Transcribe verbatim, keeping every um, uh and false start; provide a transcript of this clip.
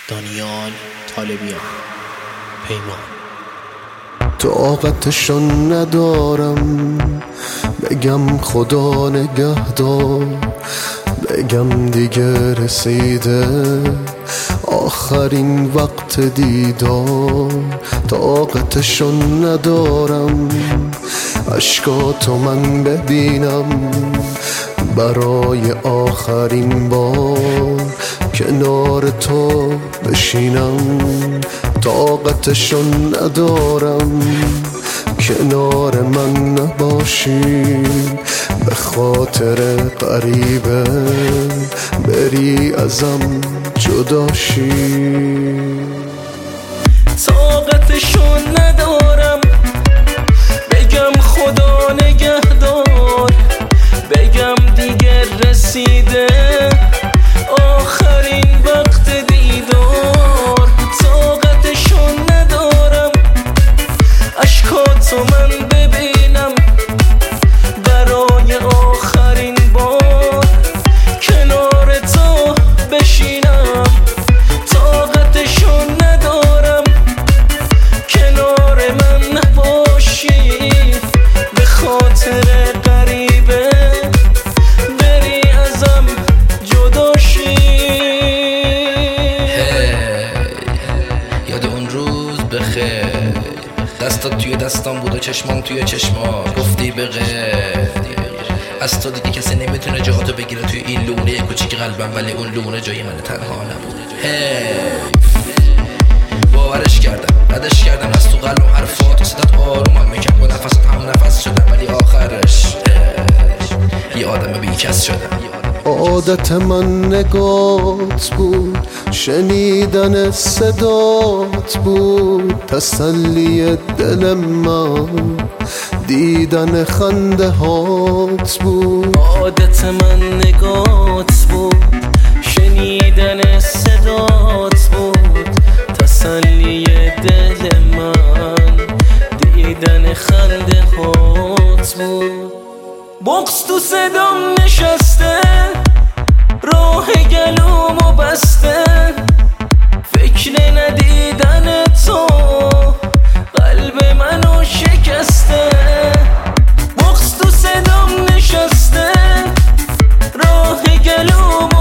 دانیال طالبیان. پیمان. طاقتشون ندارم بگم خدا نگهدار، بگم دیگه رسیده آخرین وقت دیدار. طاقتشون ندارم اشکاتو من ببینم برای آخرین بار کنار تو بشینم. طاقتشون ندارم کنار من نباشی، به خاطر غریبه بری ازم جداشی. طاقتشون ندارم بگم خدا نگهدار، بگم دیگه رسیده آخرین وقت دیدار. طاقتشون ندارم اشکاتو من ببینم برای آخرین بار کنار تو بشینم. طاقتشون ندارم کنار من نباشی، به خاطر غریبه بری ازم جداشی. یاد اون روز بخیر، دستات توی دستان بود و چشمان توی چشما، گفتی به غیر از تو دیگه کسی نمیتونه جهاتو بگیره توی این لونه کوچیک قلبم، ولی اون لونه جای من تنها نبود. حیف باورش کردم ردش کردم از تو قلبم، حرفات و صدات آرومم میکرد با نفست هم نفس شدم، ولی آخرش یه آدم بیکس شدم. عادت من نگات بود، شنیدن صدات بود، تسلی دل من دیدن خنده هات بود. عادت من نگات بود، شنیدن صدات بود، تسلی دل من دیدن خنده هات بود. بغض تو صدام نشسته، راه گلومو بسته، فکر ندیدن تو قلب منو شکسته. بغض تو صدام نشسته، راه گلومو